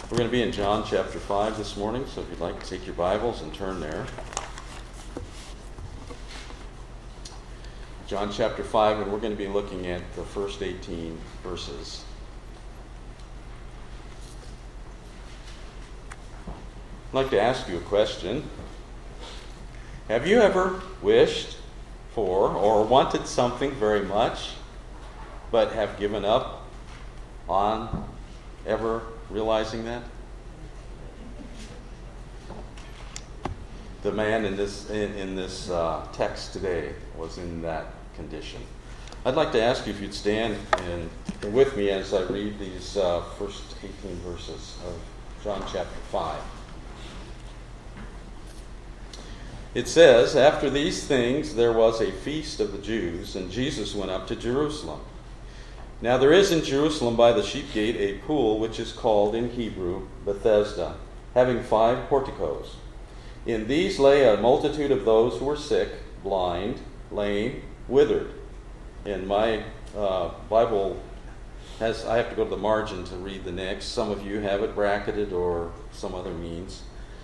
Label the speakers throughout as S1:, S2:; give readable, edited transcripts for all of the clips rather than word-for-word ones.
S1: We're going to be in John chapter 5 this morning, so if you'd like to take your Bibles and turn there. John chapter 5, and we're going to be looking at the first 18 verses. I'd like to ask you a question. Have you ever wished for or wanted something very much, but have given up on ever realizing that? The man in this text today was in that condition. I'd like to ask you if you'd stand and with me as I read these first 18 verses of John chapter 5. It says, "After these things there was a feast of the Jews, and Jesus went up to Jerusalem. Now there is in Jerusalem by the sheep gate a pool which is called in Hebrew Bethesda, having 5 porticos. In these lay a multitude of those who were sick, blind, lame, withered." And my Bible has, I have to go to the margin to read the next. Some of you have it bracketed or some other means.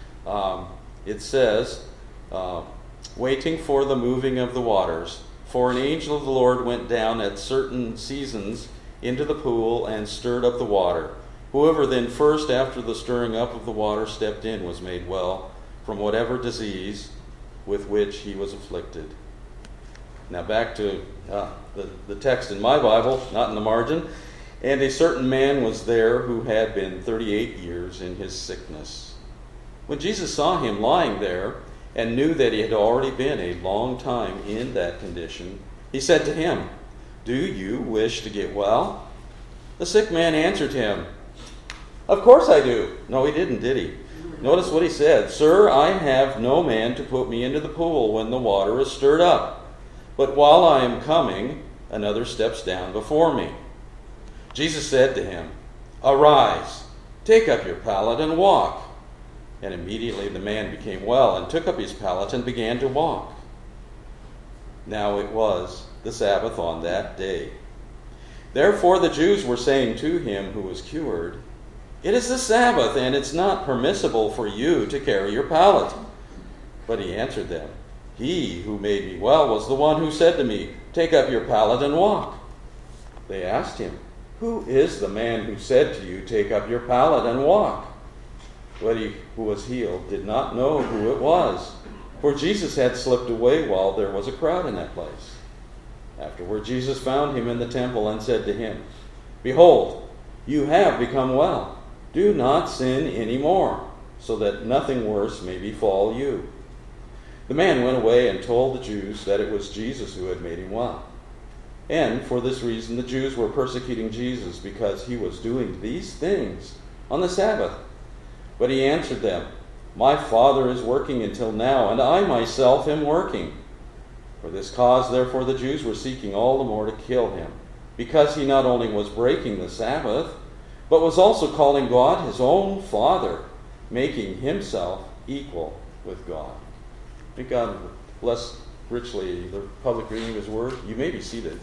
S1: It says, waiting for the moving of the waters. For an angel of the Lord went down at certain seasons into the pool and stirred up the water. Whoever then first after the stirring up of the water stepped in was made well from whatever disease with which he was afflicted. Now back to the text in my Bible, not in the margin. "And a certain man was there who had been 38 years in his sickness. When Jesus saw him lying there, and knew that he had already been a long time in that condition, he said to him, 'Do you wish to get well?' The sick man answered him, 'Of course I do.'" No, he didn't, did he? Notice what he said. "Sir, I have no man to put me into the pool when the water is stirred up. But while I am coming, another steps down before me." Jesus said to him, "Arise, take up your pallet and walk." And immediately the man became well and took up his pallet and began to walk. Now it was the Sabbath on that day. Therefore the Jews were saying to him who was cured, "It is the Sabbath, and it's not permissible for you to carry your pallet." But he answered them, "He who made me well was the one who said to me, 'Take up your pallet and walk.'" They asked him, "Who is the man who said to you, 'Take up your pallet and walk'?" But he who was healed did not know who it was, for Jesus had slipped away while there was a crowd in that place. Afterward Jesus found him in the temple and said to him, "Behold, you have become well. Do not sin any more, so that nothing worse may befall you." The man went away and told the Jews that it was Jesus who had made him well. And for this reason the Jews were persecuting Jesus, because he was doing these things on the Sabbath. But he answered them, "My Father is working until now, and I myself am working." For this cause, therefore, the Jews were seeking all the more to kill him, because he not only was breaking the Sabbath, but was also calling God his own Father, making himself equal with God. May God bless richly the public reading of his word. You may be seated.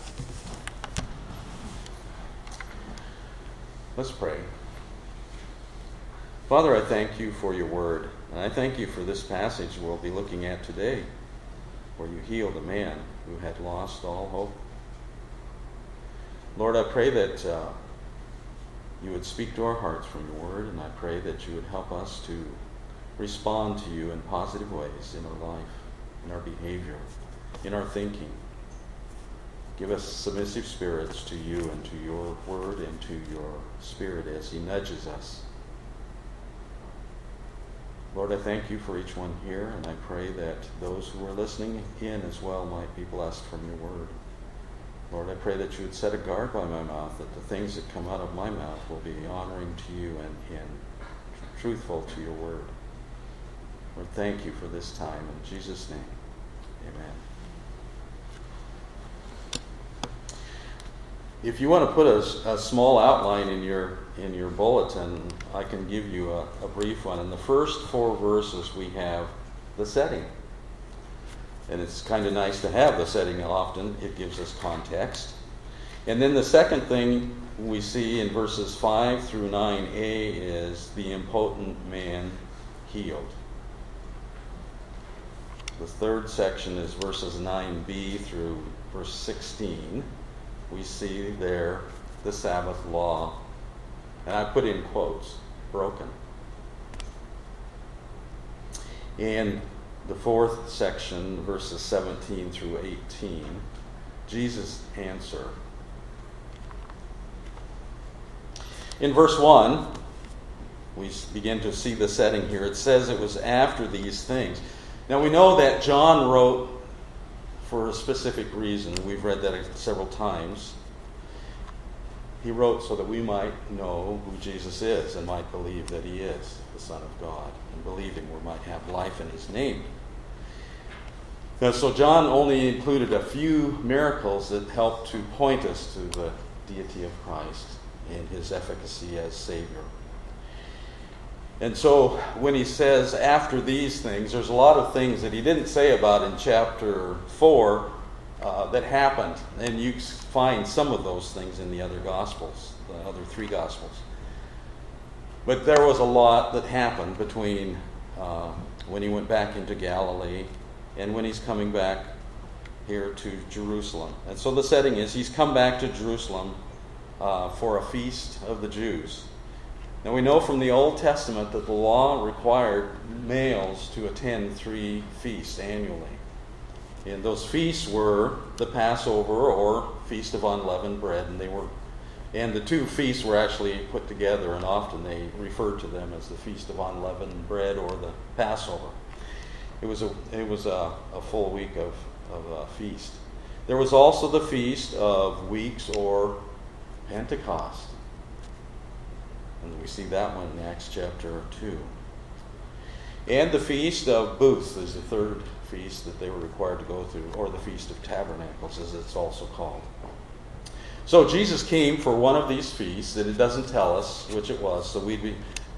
S1: Let's pray. Father, I thank you for your word, and I thank you for this passage we'll be looking at today, where you healed a man who had lost all hope. Lord, I pray that you would speak to our hearts from your word, and I pray that you would help us to respond to you in positive ways in our life, in our behavior, in our thinking. Give us submissive spirits to you and to your word and to your Spirit as he nudges us. Lord, I thank you for each one here, and I pray that those who are listening in as well might be blessed from your word. Lord, I pray that you would set a guard by my mouth, that the things that come out of my mouth will be honoring to you and truthful to your word. Lord, thank you for this time. In Jesus' name, amen. If you want to put a small outline in your bulletin, I can give you a brief one. In the first 4 verses, we have the setting. And it's kind of nice to have the setting often. It gives us context. And then the second thing we see in verses 5 through 9a is the impotent man healed. The third section is verses 9b through verse 16. We see there the Sabbath law, and I put in quotes, broken. And the fourth section, verses 17 through 18, Jesus' answer. In verse 1, we begin to see the setting here. It says it was after these things. Now we know that John wrote for a specific reason. We've read that several times. He wrote so that we might know who Jesus is and might believe that he is the Son of God. And believing we might have life in his name. Now, so John only included a few miracles that helped to point us to the deity of Christ and his efficacy as Savior. And so when he says after these things, there's a lot of things that he didn't say about in chapter 4 that happened. And you find some of those things in the other Gospels, the other 3 Gospels. But there was a lot that happened between when he went back into Galilee and when he's coming back here to Jerusalem. And so the setting is he's come back to Jerusalem for a feast of the Jews. Now we know from the Old Testament that the law required males to attend 3 feasts annually. And those feasts were the Passover or Feast of Unleavened Bread, and the 2 feasts were actually put together, and often they referred to them as the Feast of Unleavened Bread or the Passover. It was a full week of a feast. There was also the Feast of Weeks or Pentecost. And we see that one in Acts chapter 2. And the Feast of Booths is the third feast that they were required to go through, or the Feast of Tabernacles as it's also called. So Jesus came for one of these feasts, and it doesn't tell us which it was, so we'd be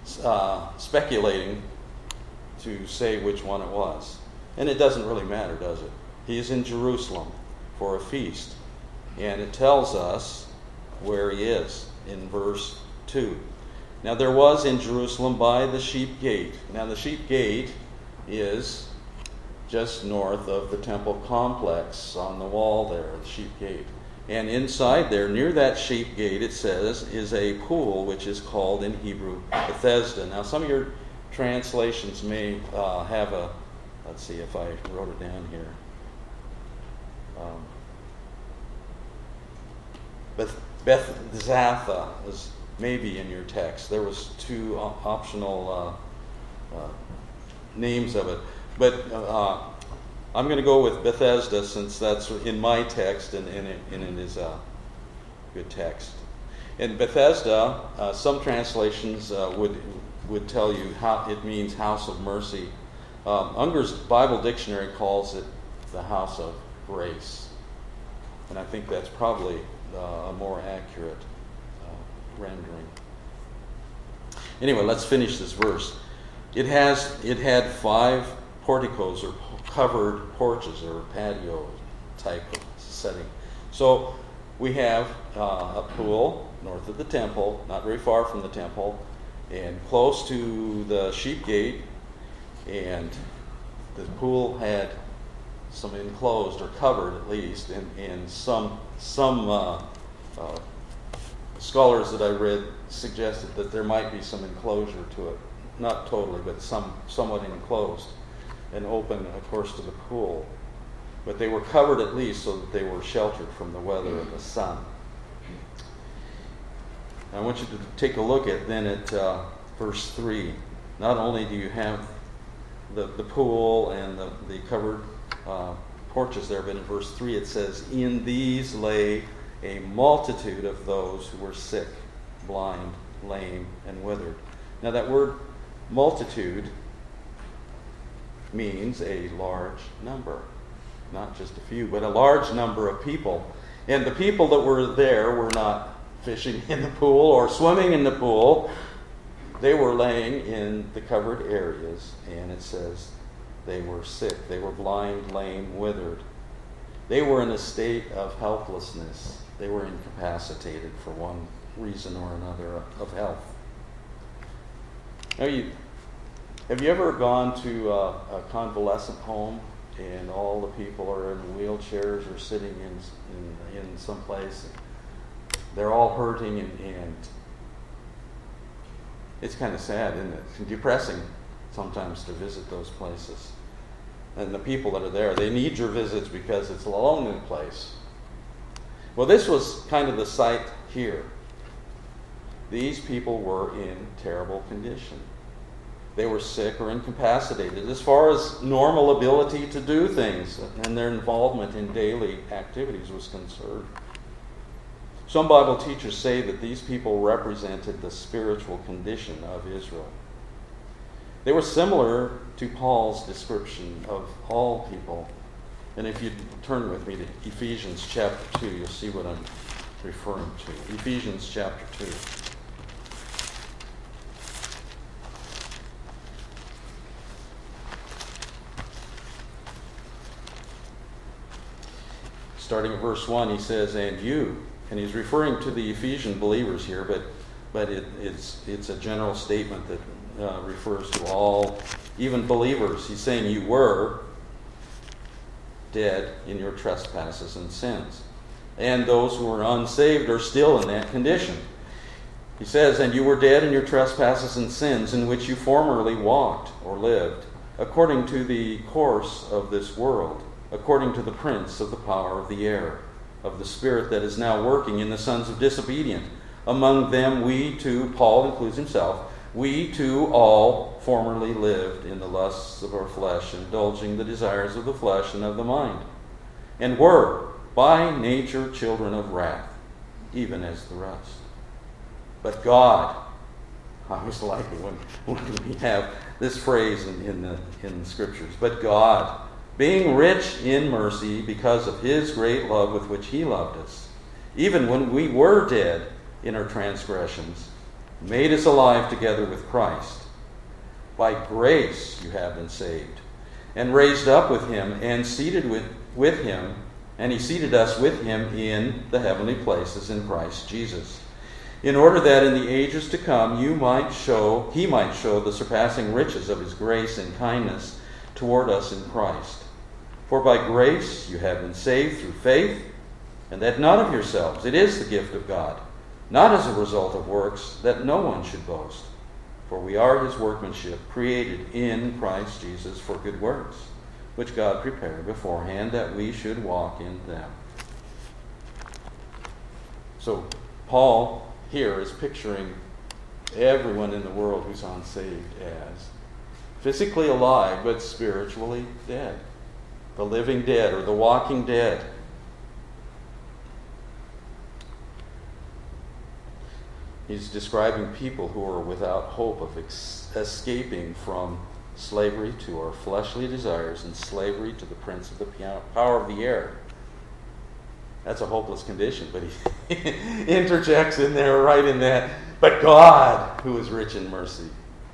S1: speculating to say which one it was. And it doesn't really matter, does it? He is in Jerusalem for a feast. And it tells us where he is in verse 2. Now there was in Jerusalem by the sheep gate. Now the sheep gate is just north of the temple complex on the wall there, the sheep gate. And inside there, near that sheep gate, it says, is a pool which is called in Hebrew Bethesda. Now some of your translations may have a, let's see if I wrote it down here. Bethzatha is maybe in your text. There was 2 optional names of it. But I'm going to go with Bethesda since that's in my text and it is a good text. In Bethesda, some translations would tell you how it means house of mercy. Unger's Bible Dictionary calls it the house of grace. And I think that's probably a more accurate rendering. Anyway, let's finish this verse. It had 5 porticos or covered porches or patio type of setting. So we have a pool north of the temple, not very far from the temple, and close to the sheep gate, and the pool had some enclosed or covered at least, and some scholars that I read suggested that there might be some enclosure to it, not totally, but somewhat enclosed and open, of course, to the pool. But they were covered at least so that they were sheltered from the weather and the sun. I want you to take a look at verse 3. Not only do you have the pool and the covered porches there, but in verse 3 it says, in these lay a multitude of those who were sick, blind, lame, and withered. Now that word multitude means a large number. Not just a few, but a large number of people. And the people that were there were not fishing in the pool or swimming in the pool. They were laying in the covered areas, and it says they were sick. They were blind, lame, withered. They were in a state of helplessness. They were incapacitated, for one reason or another of health. Now, have you ever gone to a convalescent home and all the people are in wheelchairs or sitting in some place? They're all hurting, and it's kind of sad, isn't it? It's depressing sometimes to visit those places. And the people that are there, they need your visits because it's a lonely place. Well, this was kind of the site here. These people were in terrible condition. They were sick or incapacitated as far as normal ability to do things, and their involvement in daily activities was concerned. Some Bible teachers say that these people represented the spiritual condition of Israel. They were similar to Paul's description of all people. And if you turn with me to Ephesians chapter 2, you'll see what I'm referring to. Ephesians chapter 2. Starting at verse 1, he says, "And you," and he's referring to the Ephesian believers here, but it's a general statement that refers to all, even believers. He's saying you were dead in your trespasses and sins. And those who are unsaved are still in that condition. He says, "And you were dead in your trespasses and sins, in which you formerly walked or lived, according to the course of this world, according to the prince of the power of the air, of the spirit that is now working in the sons of disobedience. Among them we too," Paul includes himself, "we too all formerly lived in the lusts of our flesh, indulging the desires of the flesh and of the mind, and were by nature children of wrath, even as the rest. But God," I always like it when we have this phrase in the Scriptures, "but God, being rich in mercy because of his great love with which he loved us, even when we were dead in our transgressions, made us alive together with Christ. By grace you have been saved, and raised up with him, and seated with him, and he seated us with him in the heavenly places in Christ Jesus, in order that in the ages to come he might show the surpassing riches of his grace and kindness toward us in Christ. For by grace you have been saved through faith, and that not of yourselves. It is the gift of God, not as a result of works, that no one should boast. For we are his workmanship, created in Christ Jesus for good works, which God prepared beforehand that we should walk in them." So Paul here is picturing everyone in the world who's unsaved as physically alive but spiritually dead. The living dead, or the walking dead. He's describing people who are without hope of escaping from slavery to our fleshly desires and slavery to the prince of the power of the air. That's a hopeless condition, but he interjects in there right in that, "But God, who is rich in mercy."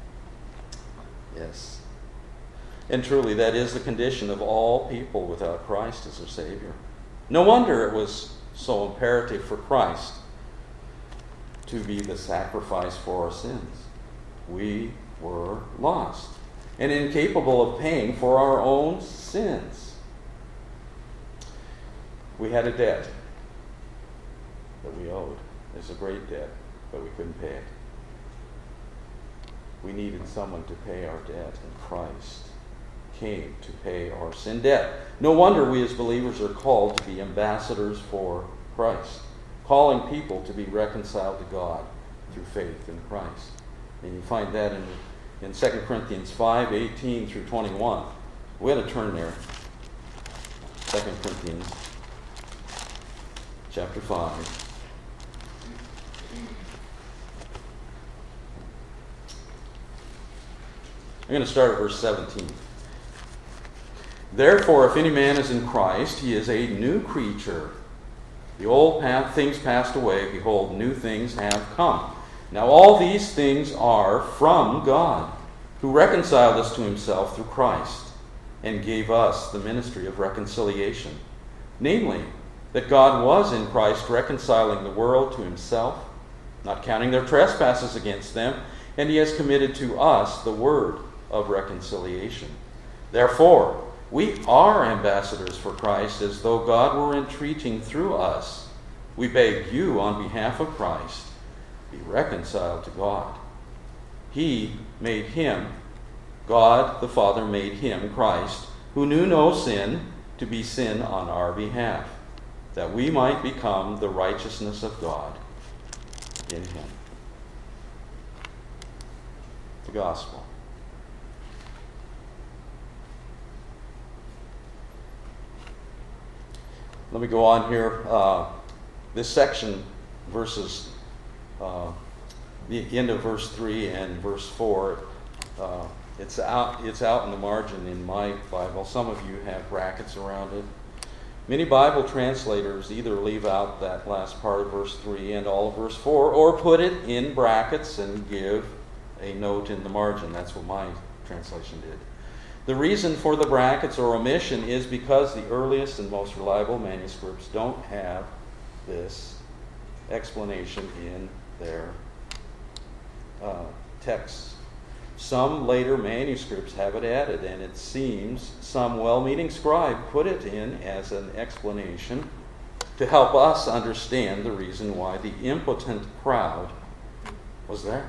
S1: Yes. And truly, that is the condition of all people without Christ as their Savior. No wonder it was so imperative for Christ to be the sacrifice for our sins. We were lost and incapable of paying for our own sins. We had a debt that we owed. It's a great debt, but we couldn't pay it. We needed someone to pay our debt, and Christ came to pay our sin debt. No wonder we as believers are called to be ambassadors for Christ, calling people to be reconciled to God through faith in Christ. And you find that in 2 Corinthians 5:18 through 21. We had to turn there. 2 Corinthians chapter 5. I'm going to start at verse 17. "Therefore, if any man is in Christ, he is a new creature. The old things passed away. Behold, new things have come. Now all these things are from God, who reconciled us to himself through Christ, and gave us the ministry of reconciliation. Namely, that God was in Christ reconciling the world to himself, not counting their trespasses against them, and he has committed to us the word of reconciliation. Therefore, we are ambassadors for Christ, as though God were entreating through us. We beg you, on behalf of Christ, be reconciled to God. He made him, God the Father made him, Christ, who knew no sin, to be sin on our behalf, that we might become the righteousness of God in him. The gospel. Let me go on here. This section, verses, the end of verse 3 and verse 4, it's out in the margin in my Bible. Some of you have brackets around it. Many Bible translators either leave out that last part of verse 3 and all of verse 4, or put it in brackets and give a note in the margin. That's what my translation did. The reason for the brackets or omission is because the earliest and most reliable manuscripts don't have this explanation in their texts. Some later manuscripts have it added, and it seems some well-meaning scribe put it in as an explanation to help us understand the reason why the impotent crowd was there.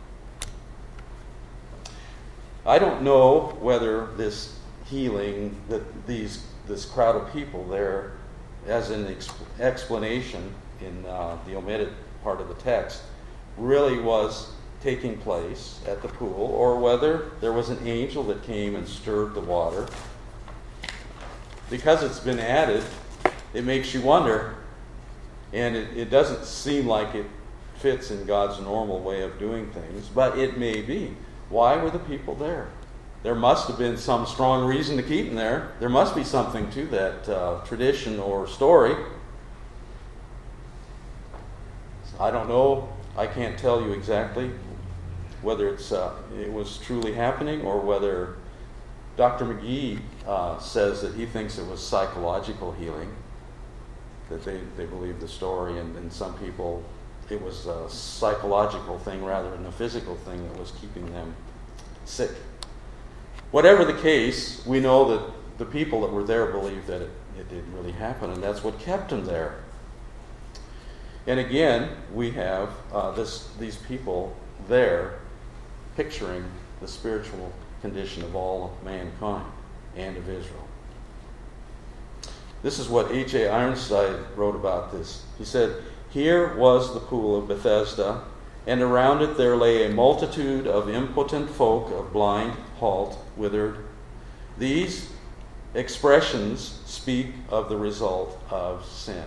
S1: I don't know whether this healing, this crowd of people there, as an explanation in the omitted part of the text, really was taking place at the pool, or whether there was an angel that came and stirred the water. Because it's been added, it makes you wonder, and it doesn't seem like it fits in God's normal way of doing things, but it may be. Why were the people there? There must have been some strong reason to keep them there. There must be something to that tradition or story. I don't know. I can't tell you exactly whether it was truly happening, or whether Dr. McGee says that he thinks it was psychological healing, that they believe the story, and some people, it was a psychological thing rather than a physical thing that was keeping them sick. Whatever the case, we know that the people that were there believed that it did really happen, and that's what kept them there. And again, we have these people there picturing the spiritual condition of all of mankind and of Israel. This is what H.A. Ironside wrote about this. He said, "Here was the pool of Bethesda, and around it there lay a multitude of impotent folk, of blind, halt, withered. These expressions speak of the result of sin."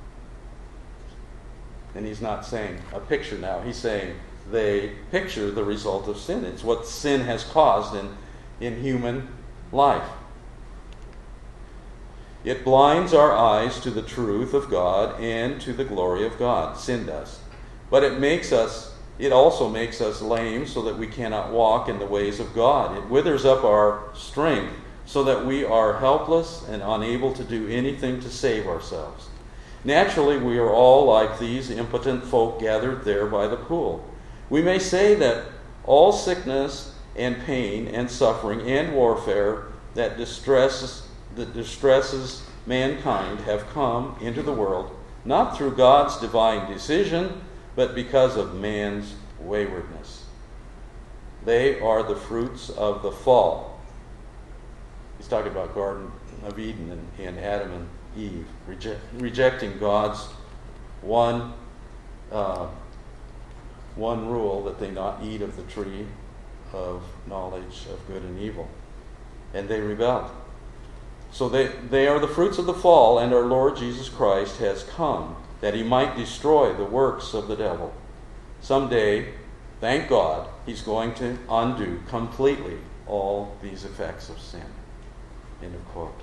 S1: And he's not saying a picture now. He's saying they picture the result of sin. It's what sin has caused in human life. It blinds our eyes to the truth of God and to the glory of God. Sin does. But it also makes us lame so that we cannot walk in the ways of God. It withers up our strength so that we are helpless and unable to do anything to save ourselves. Naturally, we are all like these impotent folk gathered there by the pool. We may say that all sickness and pain and suffering and warfare that distresses mankind have come into the world, not through God's divine decision, but because of man's waywardness. They are the fruits of the fall. He's talking about Garden of Eden and Adam and Eve, rejecting God's one rule, that they not eat of the tree of knowledge of good and evil. And they rebelled. So they are the fruits of the fall, and our Lord Jesus Christ has come that he might destroy the works of the devil. Someday, thank God, he's going to undo completely all these effects of sin. End of quote.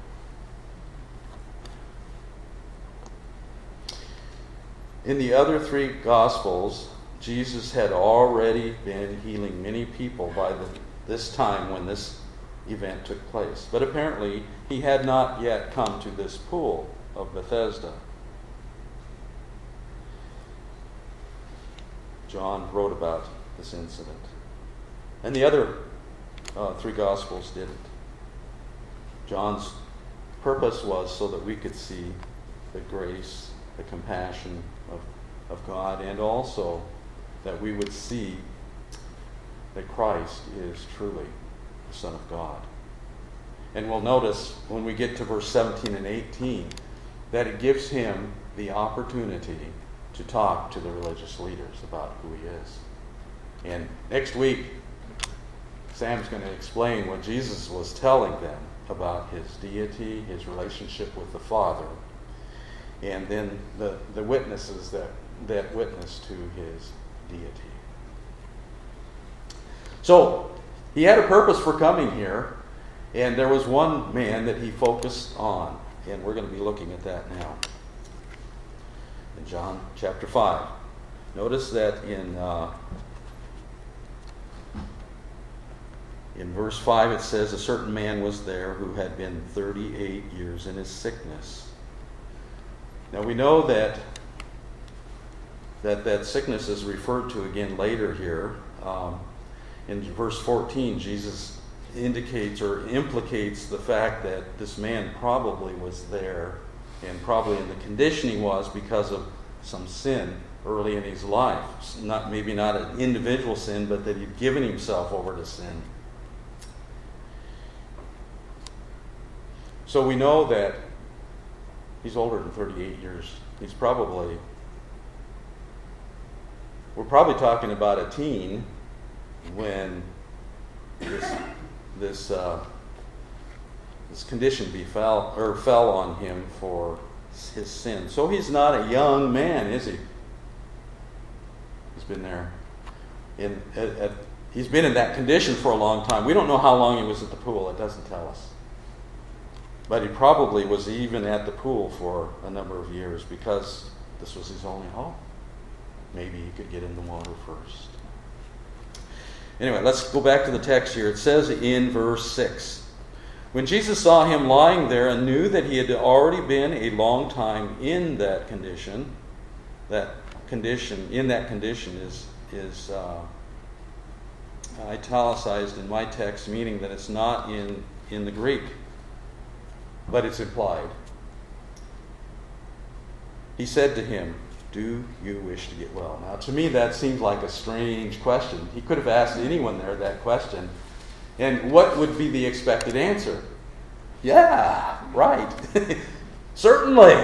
S1: In the other three Gospels, Jesus had already been healing many people by this time when this event took place. But apparently, he had not yet come to this pool of Bethesda. John wrote about this incident. And the other three Gospels didn't. John's purpose was so that we could see the grace, the compassion of God, and also that we would see that Christ is truly the Son of God. And we'll notice when we get to verse 17 and 18 that it gives him the opportunity to talk to the religious leaders about who he is. And next week, Sam's going to explain what Jesus was telling them about his deity, his relationship with the Father, and then the witnesses that witness to his deity. So, he had a purpose for coming here, and there was one man that he focused on, and we're going to be looking at that now. In John chapter 5. Notice that in verse 5 it says, a certain man was there who had been 38 years in his sickness. Now we know that sickness is referred to again later here. In verse 14, Jesus indicates or implicates the fact that this man probably was there and probably in the condition he was because of some sin early in his life. Maybe not an individual sin, but that he'd given himself over to sin. So we know that he's older than 38 years. We're probably talking about a teen when this condition fell on him for his sin. So he's not a young man, is he? He's been there. He's been in that condition for a long time. We don't know how long he was at the pool. It doesn't tell us. But he probably was even at the pool for a number of years because this was his only hope. Maybe he could get in the water first. Anyway, let's go back to the text here. It says in verse 6, when Jesus saw him lying there and knew that he had already been a long time in that condition is italicized in my text, meaning that it's not in the Greek, but it's implied. He said to him, do you wish to get well? Now, to me, that seems like a strange question. He could have asked anyone there that question. And what would be the expected answer? Yeah, right. Certainly.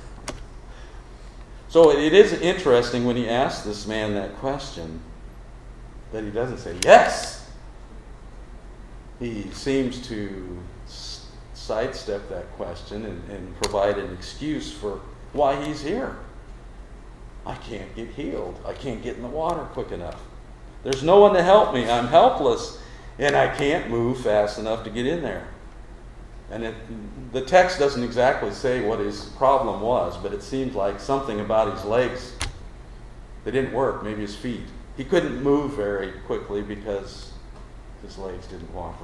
S1: So it is interesting when he asks this man that question that he doesn't say yes. He seems to sidestep that question and provide an excuse for why he's here. I can't get healed. I can't get in the water quick enough. There's no one to help me. I'm helpless, and I can't move fast enough to get in there. And the text doesn't exactly say what his problem was, but it seems like something about his legs. They didn't work, maybe his feet. He couldn't move very quickly because his legs didn't cooperate.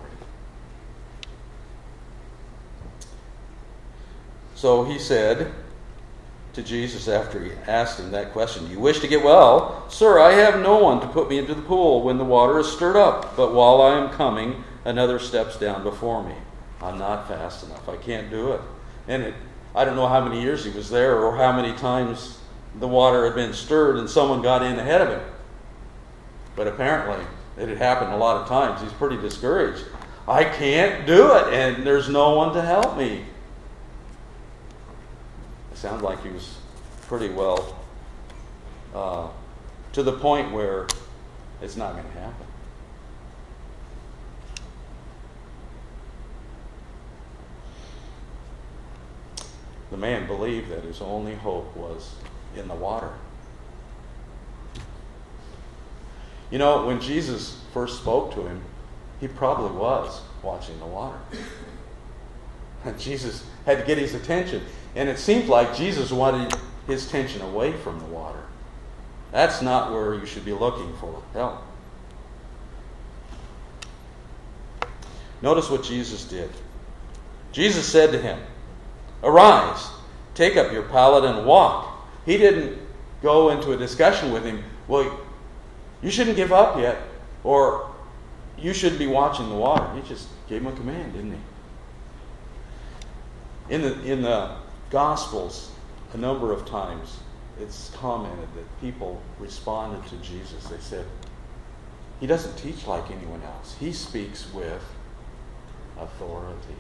S1: So he said to Jesus after he asked him that question, you wish to get well? Sir, I have no one to put me into the pool when the water is stirred up, but while I am coming, another steps down before me. I'm not fast enough. I can't do it. And I don't know how many years he was there or how many times the water had been stirred and someone got in ahead of him. But apparently, it had happened a lot of times. He's pretty discouraged. I can't do it, and there's no one to help me. It sounds like he was pretty well to the point where it's not going to happen. The man believed that his only hope was in the water. You know, when Jesus first spoke to him, he probably was watching the water. And Jesus had to get his attention. And it seemed like Jesus wanted his attention away from the water. That's not where you should be looking for help. Notice what Jesus did. Jesus said to him, arise, take up your pallet and walk. He didn't go into a discussion with him. Well, You shouldn't give up yet, or you shouldn't be watching the water. He just gave him a command, didn't he? In the Gospels, a number of times, it's commented that people responded to Jesus. They said, he doesn't teach like anyone else. He speaks with authority.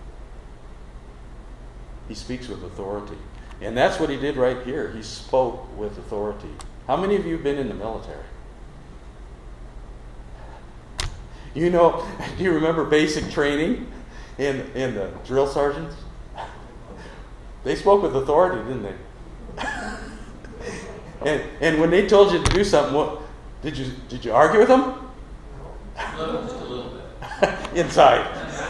S1: He speaks with authority. And that's what he did right here. He spoke with authority. How many of you have been in the military? You know, do you remember basic training in the drill sergeants? They spoke with authority, didn't they? and when they told you to do something, what did you argue with them?
S2: No, just a little bit.
S1: Inside.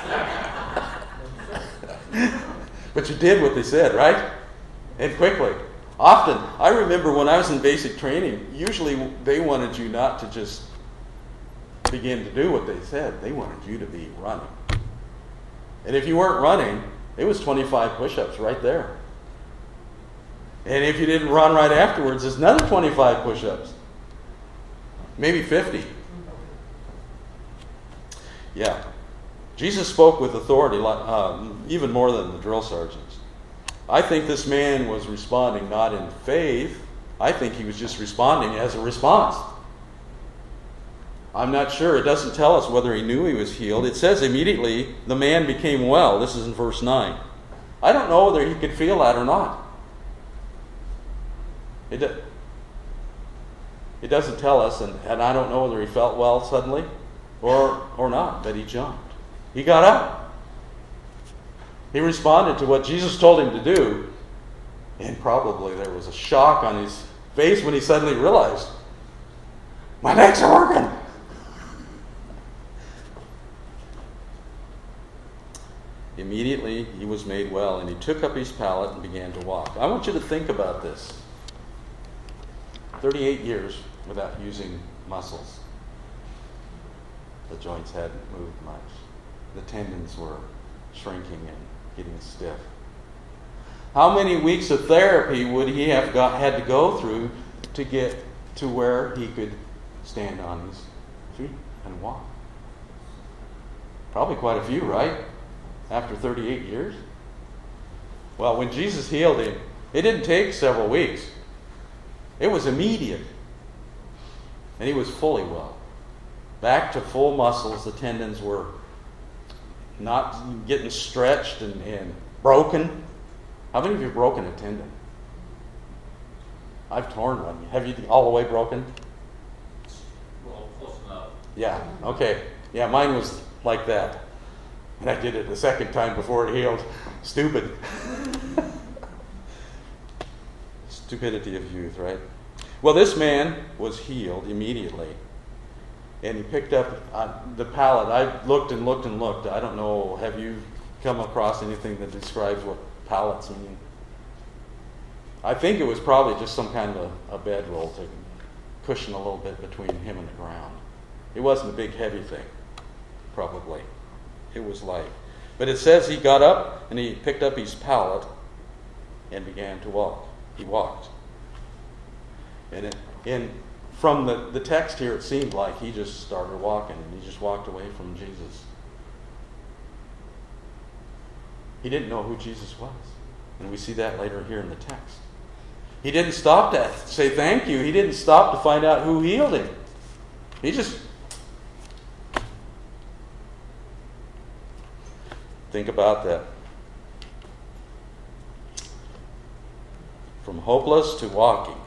S1: But you did what they said, right? And quickly. Often, I remember when I was in basic training, usually they wanted you not to just begin to do what they said. They wanted you to be running. And if you weren't running, it was 25 push-ups right there. And if you didn't run right afterwards, there's another 25 push-ups. Maybe 50. Yeah. Jesus spoke with authority, even more than the drill sergeants. I think this man was responding not in faith. I think he was just responding as a response. I'm not sure. It doesn't tell us whether he knew he was healed. It says immediately the man became well. This is in verse 9. I don't know whether he could feel that or not. It doesn't tell us, and I don't know whether he felt well suddenly or not, but he jumped. He got up. He responded to what Jesus told him to do, and probably there was a shock on his face when he suddenly realized, my legs are working. Immediately he was made well, and he took up his pallet and began to walk. I want you to think about this. 38 years without using muscles. The joints hadn't moved much. The tendons were shrinking and getting stiff. How many weeks of therapy would he have had to go through to get to where he could stand on his feet and walk? Probably quite a few, right? After 38 years? Well, when Jesus healed him, it didn't take several weeks. It was immediate. And he was fully well. Back to full muscles. The tendons were not getting stretched and broken. How many of you have broken a tendon? I've torn one. Have you all the way broken?
S2: Well, close enough.
S1: Yeah, okay. Yeah, mine was like that. And I did it the second time before it healed. Stupid. Stupidity of youth, right? Well, this man was healed immediately. And he picked up the pallet. I looked and looked and looked. I don't know, have you come across anything that describes what pallets mean? I think it was probably just some kind of a bedroll to cushion a little bit between him and the ground. It wasn't a big heavy thing, probably. It was light. But it says he got up and he picked up his pallet and began to walk. He walked. And from the text here, it seemed like he just started walking and he just walked away from Jesus. He didn't know who Jesus was. And we see that later here in the text. He didn't stop to say thank you. He didn't stop to find out who healed him. He just... Think about that. From hopeless to walking.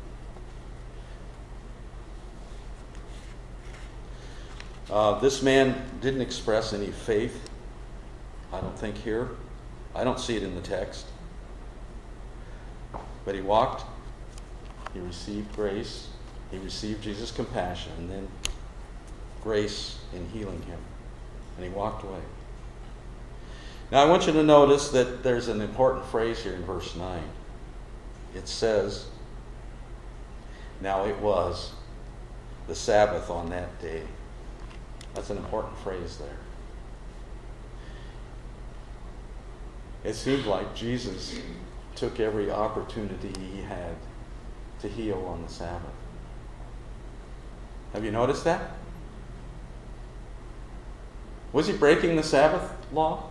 S1: This man didn't express any faith, I don't think, here. I don't see it in the text. But he walked, he received grace, he received Jesus' compassion, and then grace in healing him. And he walked away. Now I want you to notice that there's an important phrase here in verse 9. It says, now it was the Sabbath on that day. That's an important phrase there. It seemed like Jesus took every opportunity he had to heal on the Sabbath. Have you noticed that? Was he breaking the Sabbath law?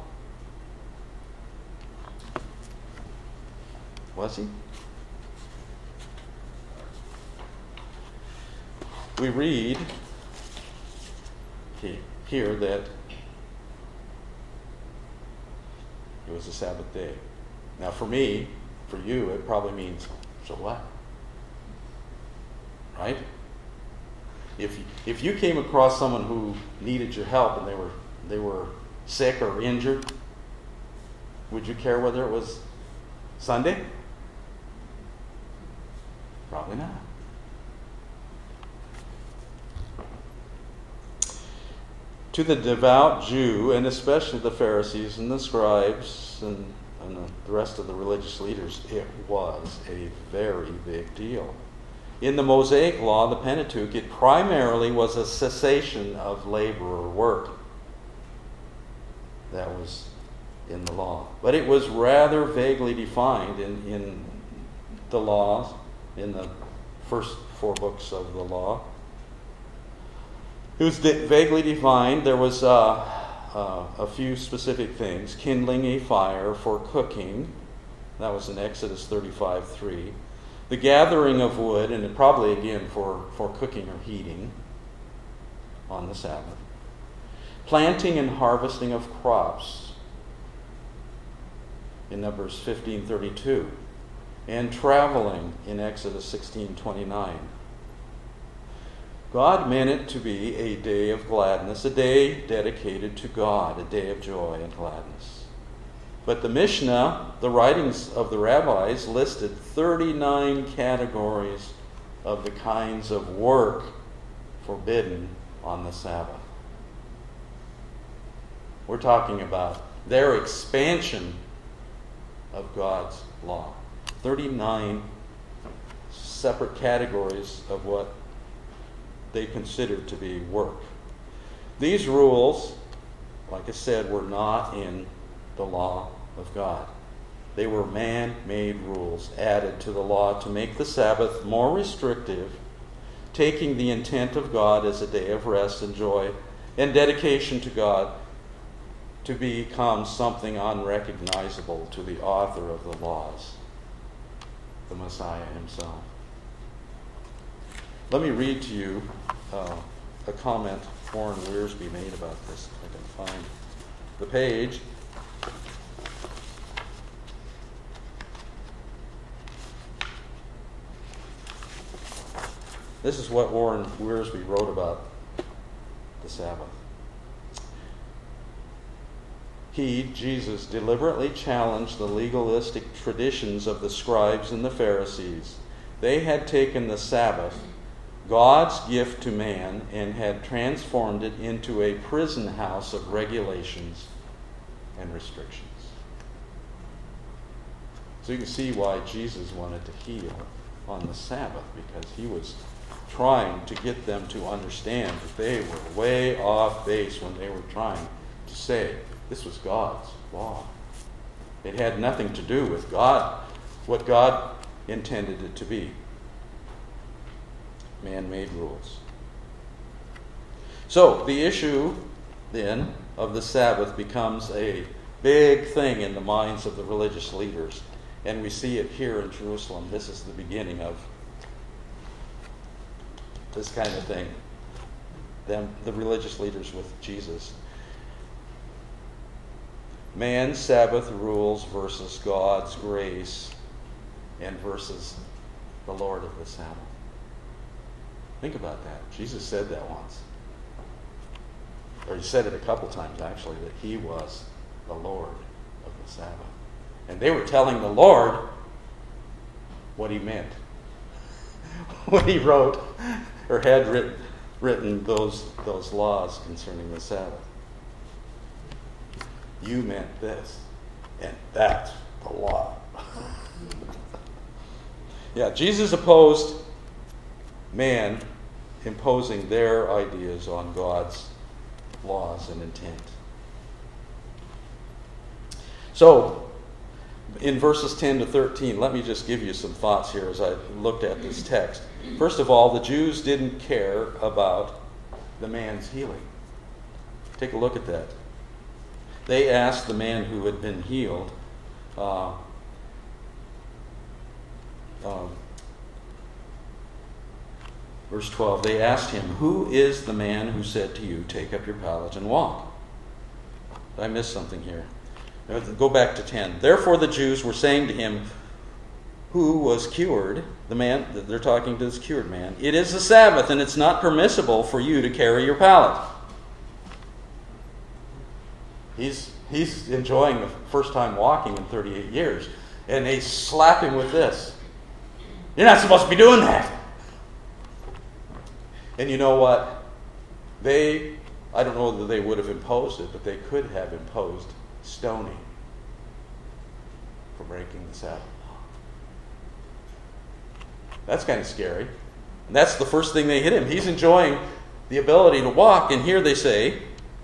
S1: Was he? We read here that it was a Sabbath day. Now for me, for you, it probably means, so what? Right? If you came across someone who needed your help and they were sick or injured, would you care whether it was Sunday? Probably not. To the devout Jew, and especially the Pharisees and the scribes and the rest of the religious leaders, it was a very big deal. In the Mosaic Law, the Pentateuch, it primarily was a cessation of labor or work. That was in the law. But it was rather vaguely defined in the laws, in the first 4 books of the law. It was vaguely defined. There was a few specific things. Kindling a fire for cooking. That was in Exodus 35:3. The gathering of wood, and probably again for cooking or heating on the Sabbath. Planting and harvesting of crops in Numbers 15:32. And traveling in Exodus 16:29. God meant it to be a day of gladness, a day dedicated to God, a day of joy and gladness. But the Mishnah, the writings of the rabbis, listed 39 categories of the kinds of work forbidden on the Sabbath. We're talking about their expansion of God's law. 39 separate categories of what they considered to be work. These rules, like I said, were not in the law of God. They were man-made rules added to the law to make the Sabbath more restrictive, taking the intent of God as a day of rest and joy and dedication to God to become something unrecognizable to the author of the laws, the Messiah himself. Let me read to you a comment Warren Wiersbe made about this, if I can find the page. This is what Warren Wiersbe wrote about the Sabbath. He, Jesus, deliberately challenged the legalistic traditions of the scribes and the Pharisees. They had taken the Sabbath, God's gift to man, and had transformed it into a prison house of regulations and restrictions. So you can see why Jesus wanted to heal on the Sabbath, because he was trying to get them to understand that they were way off base when they were trying to say this was God's law. It had nothing to do with God, what God intended it to be. Man-made rules. So the issue then of the Sabbath becomes a big thing in the minds of the religious leaders. And we see it here in Jerusalem. This is the beginning of this kind of thing. The religious leaders with Jesus. Man's Sabbath rules versus God's grace and versus the Lord of the Sabbath. Think about that. Jesus said that once. Or he said it a couple times actually, that he was the Lord of the Sabbath. And they were telling the Lord what he meant when he wrote or had written those laws concerning the Sabbath. You meant this, and that's the law. Yeah, Jesus opposed man imposing their ideas on God's laws and intent. So, in verses 10 to 13, let me just give you some thoughts here as I looked at this text. First of all, the Jews didn't care about the man's healing. Take a look at that. They asked the man who had been healed, verse 12, they asked him, "Who is the man who said to you, 'Take up your pallet and walk'?" Did I miss something here? Go back to 10. Therefore the Jews were saying to him, who was cured, the man, they're talking to this cured man, "It is the Sabbath, and it's not permissible for you to carry your pallet." He's enjoying the first time walking in 38 years, and they slap him with this. "You're not supposed to be doing that." And you know what? I don't know whether they would have imposed it, but they could have imposed stoning for breaking the Sabbath law. That's kind of scary. And that's the first thing they hit him. He's enjoying the ability to walk, and here they say,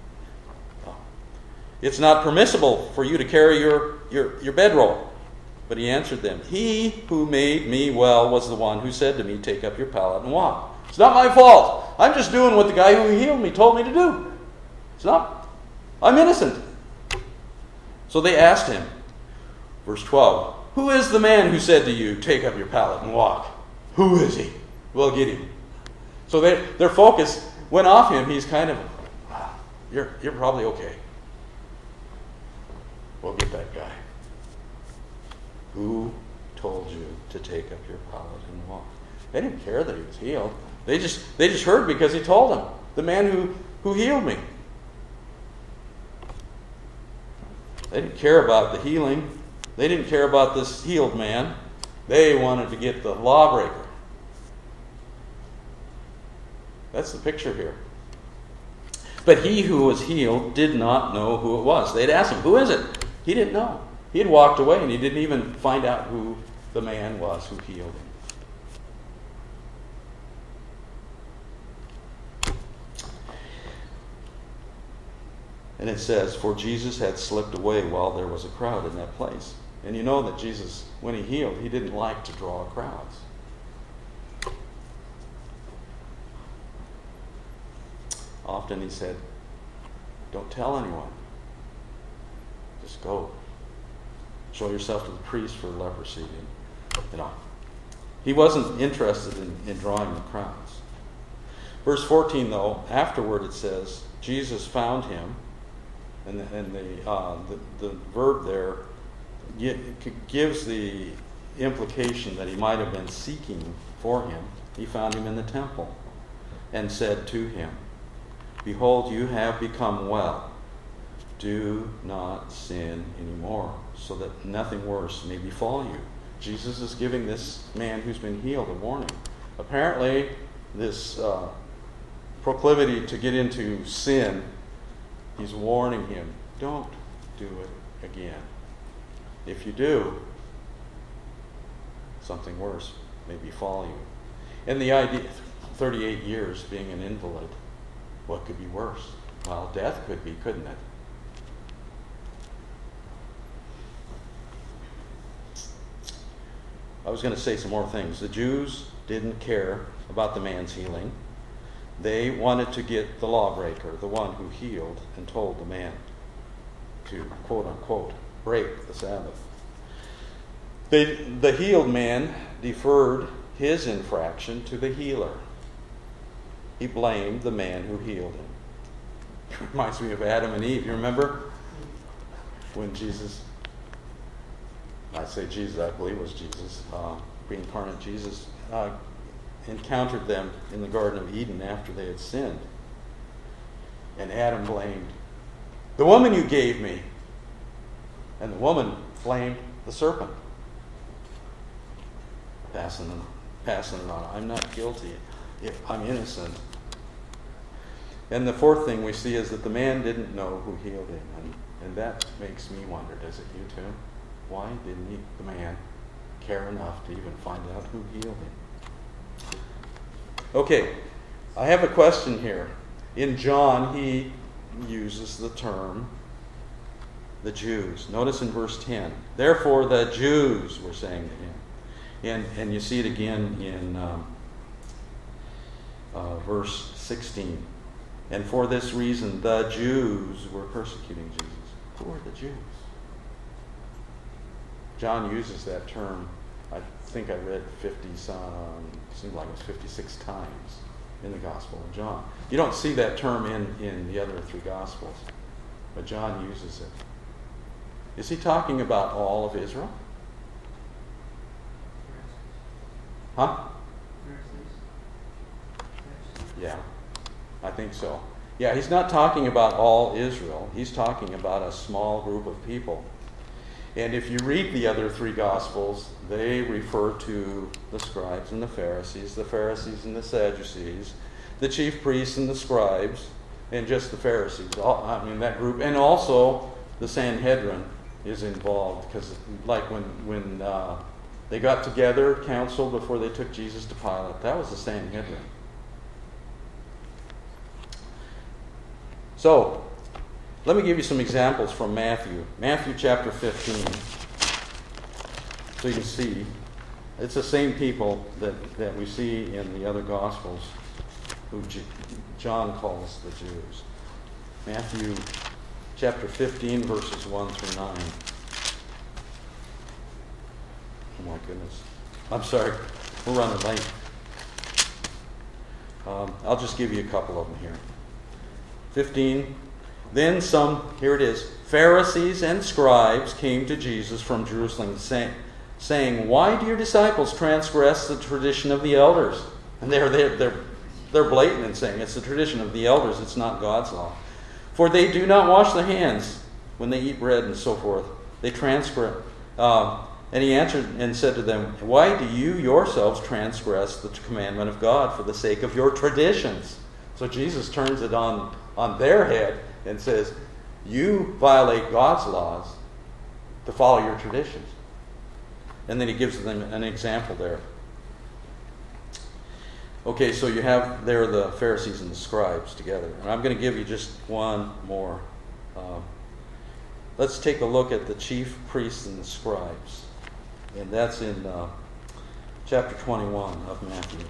S1: "It's not permissible for you to carry your bedroll." But he answered them, "He who made me well was the one who said to me, 'Take up your pallet and walk.' It's not my fault. I'm just doing what the guy who healed me told me to do. I'm innocent." So they asked him, verse 12, "Who is the man who said to you, 'Take up your pallet and walk'?" Who is he? We'll get him. So their focus went off him. He's kind of, you're probably okay. We'll get that guy. Who told you to take up your pallet and walk? They didn't care that he was healed. They just heard because he told them. The man who healed me. They didn't care about the healing. They didn't care about this healed man. They wanted to get the lawbreaker. That's the picture here. But he who was healed did not know who it was. They'd asked him, "Who is it?" He didn't know. He had walked away and he didn't even find out who the man was who healed him. And it says, "For Jesus had slipped away while there was a crowd in that place." And you know that Jesus, when he healed, he didn't like to draw crowds. Often he said, "Don't tell anyone. Just go. Show yourself to the priest for leprosy." And, he wasn't interested in drawing the crowds. Verse 14, though, afterward it says, Jesus found him. And the verb there gives the implication that he might have been seeking for him. He found him in the temple and said to him, "Behold, you have become well. Do not sin anymore, so that nothing worse may befall you." Jesus is giving this man who's been healed a warning. Apparently, this proclivity to get into sin, he's warning him, don't do it again. If you do, something worse may befall you. And the idea, 38 years being an invalid, what could be worse? Well, death could be, couldn't it? I was going to say some more things. The Jews didn't care about the man's healing. They wanted to get the lawbreaker, the one who healed and told the man to, quote unquote, break the Sabbath. The healed man deferred his infraction to the healer. He blamed the man who healed him. Reminds me of Adam and Eve. You remember when Jesus, I say Jesus, I believe it was Jesus, pre-incarnate Jesus, encountered them in the Garden of Eden after they had sinned. And Adam blamed, "The woman you gave me." And the woman blamed the serpent. Passing it on. I'm not guilty. I'm innocent. And the fourth thing we see is that the man didn't know who healed him. And that makes me wonder, does it you too? Why didn't the man care enough to even find out who healed him? Okay, I have a question here. In John, he uses the term the Jews. Notice in verse 10. Therefore the Jews were saying to him. And you see it again in verse 16. And for this reason the Jews were persecuting Jesus. Who are the Jews? John uses that term, I think I read seemed like it was 56 times in the Gospel of John. You don't see that term in the other three Gospels, but John uses it. Is he talking about all of Israel? Huh? Yeah, I think so. Yeah, he's not talking about all Israel. He's talking about a small group of people. And if you read the other three Gospels, they refer to the scribes and the Pharisees and the Sadducees, the chief priests and the scribes, and just the Pharisees. That group. And also the Sanhedrin is involved, because like when they got together, council, before they took Jesus to Pilate, that was the Sanhedrin. So, let me give you some examples from Matthew. Matthew chapter 15. So you can see, it's the same people that we see in the other Gospels who John calls the Jews. Matthew chapter 15, verses 1 through 9. Oh my goodness. I'm sorry, we're running late. I'll just give you a couple of them here. 15. Then some, here it is, Pharisees and scribes came to Jesus from Jerusalem, saying, "Why do your disciples transgress the tradition of the elders?" And they're blatant in saying it's the tradition of the elders, it's not God's law. "For they do not wash their hands when they eat bread," and so forth. They transgress. And he answered and said to them, "Why do you yourselves transgress the commandment of God for the sake of your traditions?" So Jesus turns it on their head and says, you violate God's laws to follow your traditions. And then he gives them an example there. Okay, so you have there the Pharisees and the scribes together. And I'm going to give you just one more. Let's take a look at the chief priests and the scribes. And that's in chapter 21 of Matthew.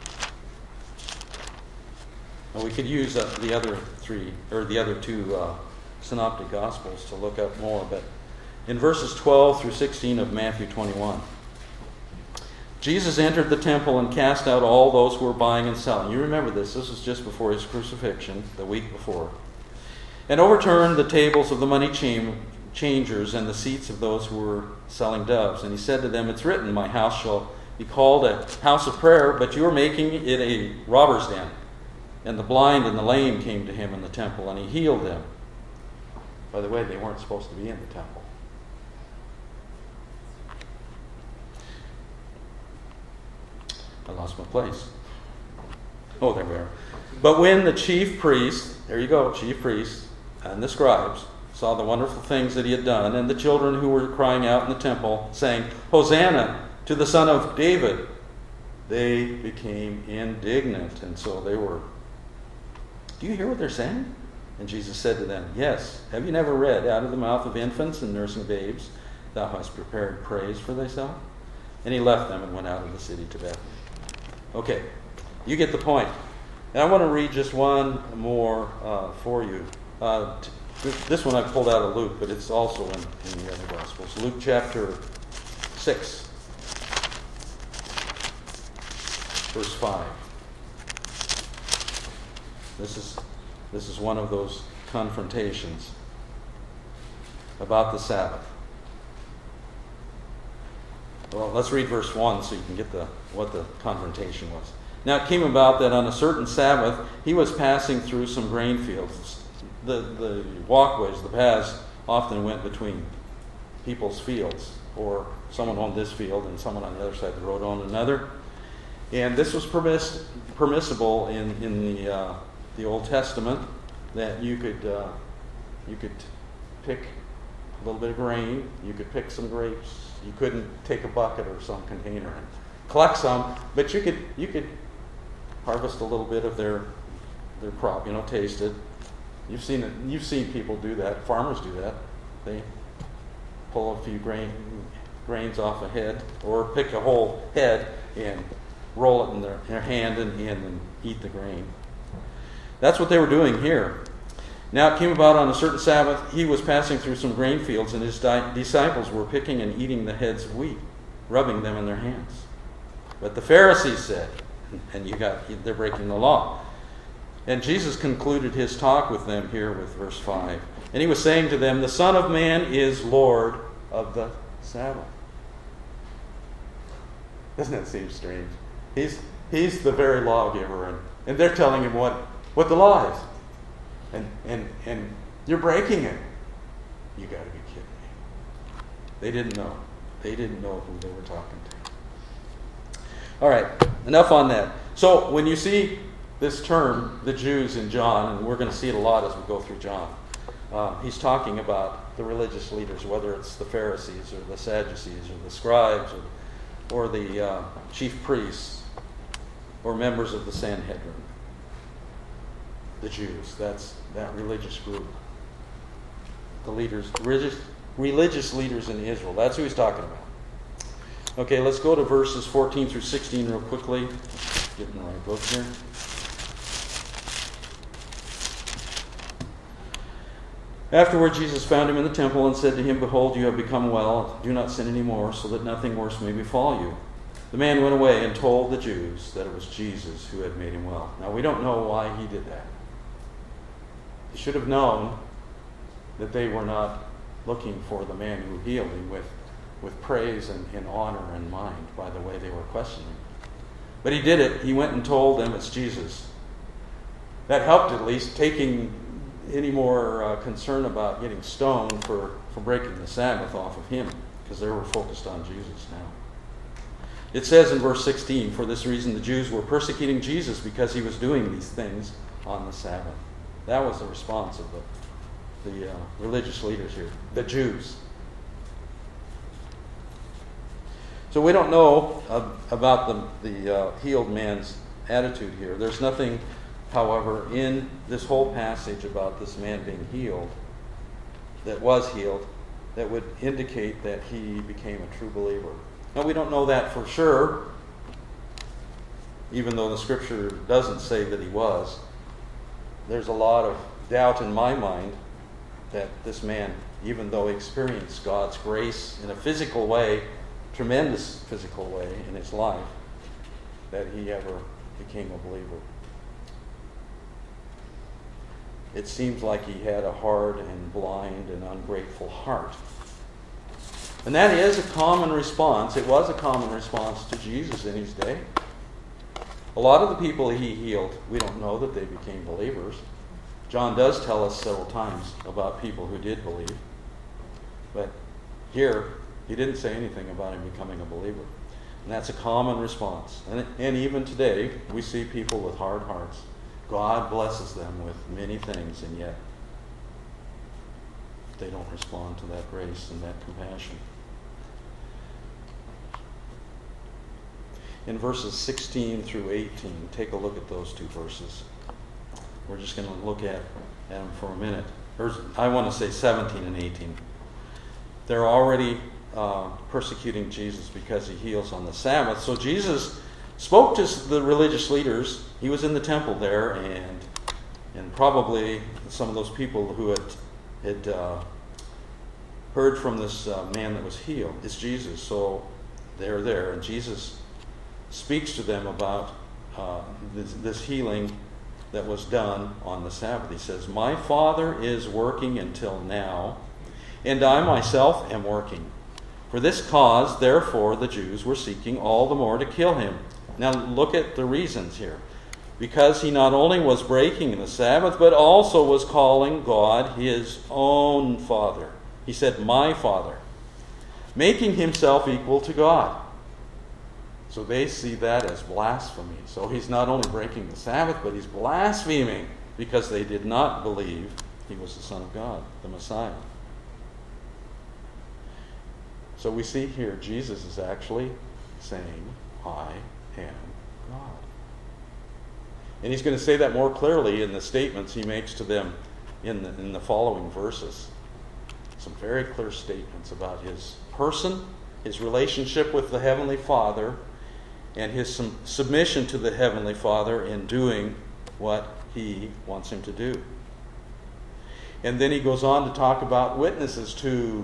S1: And we could use the other two synoptic gospels to look up more, but in verses 12 through 16 of Matthew 21, Jesus entered the temple and cast out all those who were buying and selling. You remember this. This was just before his crucifixion, the week before. And overturned the tables of the money changers and the seats of those who were selling doves. And he said to them, "It's written, my house shall be called a house of prayer, but you are making it a robber's den." And the blind and the lame came to him in the temple, and he healed them. By the way, they weren't supposed to be in the temple. I lost my place. Oh, there we are. But when the chief priests, there you go, chief priests, and the scribes, saw the wonderful things that he had done, and the children who were crying out in the temple, saying, "Hosanna to the Son of David," they became indignant. And so they were, "Do you hear what they're saying?" And Jesus said to them, "Yes, have you never read, out of the mouth of infants and nursing babes, thou hast prepared praise for thyself?" And he left them and went out of the city to Bethany. Okay, you get the point. And I want to read just one more for you. This one I pulled out of Luke, but it's also in the other Gospels. Luke chapter 6, verse 5. This is one of those confrontations about the Sabbath. Well, let's read verse 1 so you can get what the confrontation was. "Now it came about that on a certain Sabbath he was passing through some grain fields." The walkways, the paths, often went between people's fields, or someone owned this field and someone on the other side of the road owned another. And this was permissible in the Old Testament, that you could pick a little bit of grain, you could pick some grapes. You couldn't take a bucket or some container and collect some, but you could harvest a little bit of their crop, taste it. You've seen people do that. Farmers do that. They pull a few grains off a head, or pick a whole head and roll it in their hand and eat the grain. That's what they were doing here. Now it came about on a certain Sabbath, he was passing through some grain fields, and his disciples were picking and eating the heads of wheat, rubbing them in their hands. But the Pharisees said, and they're breaking the law. And Jesus concluded his talk with them here with verse 5. And he was saying to them, the Son of Man is Lord of the Sabbath. Doesn't that seem strange? He's the very lawgiver, and they're telling him what the law is. And you're breaking it. You got to be kidding me. They didn't know. They didn't know who they were talking to. All right, enough on that. So when you see this term, the Jews in John, and we're going to see it a lot as we go through John, he's talking about the religious leaders, whether it's the Pharisees or the Sadducees or the scribes or the chief priests or members of the Sanhedrin. The Jews, that's that religious group. The leaders, religious leaders in Israel. That's who he's talking about. Okay, let's go to verses 14 through 16 real quickly. Get in the right book here. Afterward, Jesus found him in the temple and said to him, behold, you have become well. Do not sin any more, so that nothing worse may befall you. The man went away and told the Jews that it was Jesus who had made him well. Now, we don't know why he did that. He should have known that they were not looking for the man who healed him with praise and honor in mind by the way they were questioning. But he did it. He went and told them it's Jesus. That helped at least, taking any more concern about getting stoned for breaking the Sabbath off of him, because they were focused on Jesus now. It says in verse 16, for this reason the Jews were persecuting Jesus because he was doing these things on the Sabbath. That was the response of the religious leaders here, the Jews. So we don't know about the healed man's attitude here. There's nothing, however, in this whole passage about this man being healed, that was healed, that would indicate that he became a true believer. Now, we don't know that for sure, even though the Scripture doesn't say that he was. There's a lot of doubt in my mind that this man, even though he experienced God's grace in a physical way, tremendous physical way in his life, that he ever became a believer. It seems like he had a hard and blind and ungrateful heart. And that is a common response. It was a common response to Jesus in his day. A lot of the people he healed, we don't know that they became believers. John does tell us several times about people who did believe. But here, he didn't say anything about him becoming a believer. And that's a common response. And even today, we see people with hard hearts. God blesses them with many things, and yet they don't respond to that grace and that compassion. In verses 16 through 18, take a look at those two verses. We're just going to look at them for a minute. I want to say 17 and 18. They're already persecuting Jesus because he heals on the Sabbath. So Jesus spoke to the religious leaders. He was in the temple there, and probably some of those people who had heard from this man that was healed. It's Jesus, so they're there, and Jesus speaks to them about this healing that was done on the Sabbath. He says, my Father is working until now, and I myself am working. For this cause, therefore, the Jews were seeking all the more to kill him. Now look at the reasons here. Because he not only was breaking the Sabbath, but also was calling God his own Father. He said, my Father, making himself equal to God. So they see that as blasphemy. So he's not only breaking the Sabbath, but he's blaspheming because they did not believe he was the Son of God, the Messiah. So we see here Jesus is actually saying, I am God. And he's going to say that more clearly in the statements he makes to them in the following verses. some very clear statements about his person, his relationship with the Heavenly Father, and his submission to the Heavenly Father in doing what he wants him to do. And then he goes on to talk about witnesses to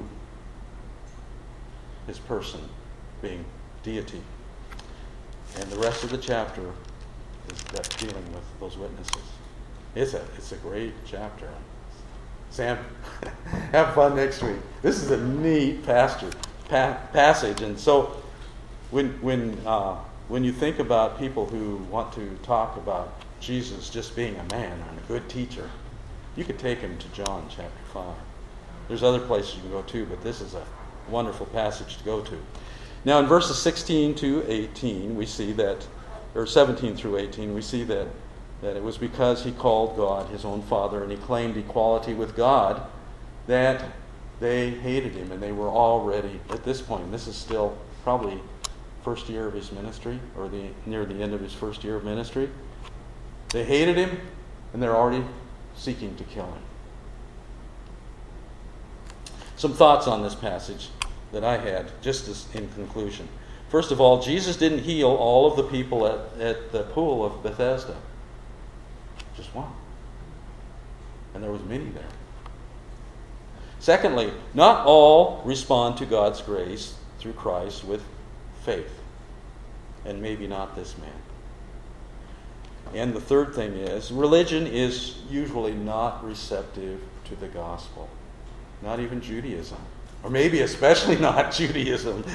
S1: his person being deity. And the rest of the chapter is that dealing with those witnesses. It's a great chapter. Sam, have fun next week. This is a neat passage. And so when you think about people who want to talk about Jesus just being a man and a good teacher, you could take him to John chapter 5. There's other places you can go to, but this is a wonderful passage to go to. Now in verses 16 to 18, we see that, or 17 through 18, we see that it was because he called God his own Father and he claimed equality with God that they hated him, and they were already, at this point, this is still probably first year of his ministry, or near the end of his first year of ministry. They hated him, and they're already seeking to kill him. Some thoughts on this passage that I had, just as in conclusion. First of all, Jesus didn't heal all of the people at the pool of Bethesda. Just one. And there was many there. Secondly, not all respond to God's grace through Christ with faith. And maybe not this man. And the third thing is, religion is usually not receptive to the gospel. Not even Judaism. Or maybe especially not Judaism.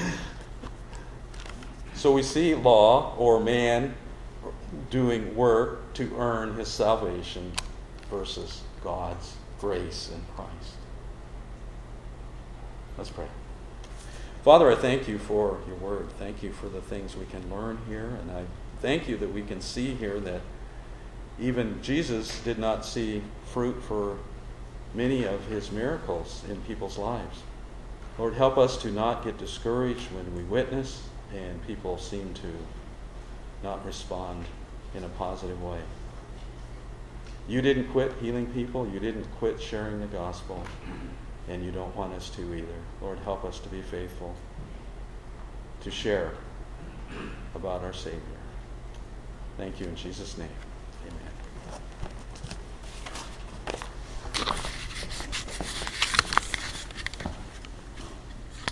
S1: So we see law or man doing work to earn his salvation versus God's grace in Christ. Let's pray. Father, I thank you for your word. Thank you for the things we can learn here. And I thank you that we can see here that even Jesus did not see fruit for many of his miracles in people's lives. Lord, help us to not get discouraged when we witness and people seem to not respond in a positive way. You didn't quit healing people. You didn't quit sharing the gospel. And you don't want us to either. Lord, help us to be faithful to share about our Savior. Thank you in Jesus' name.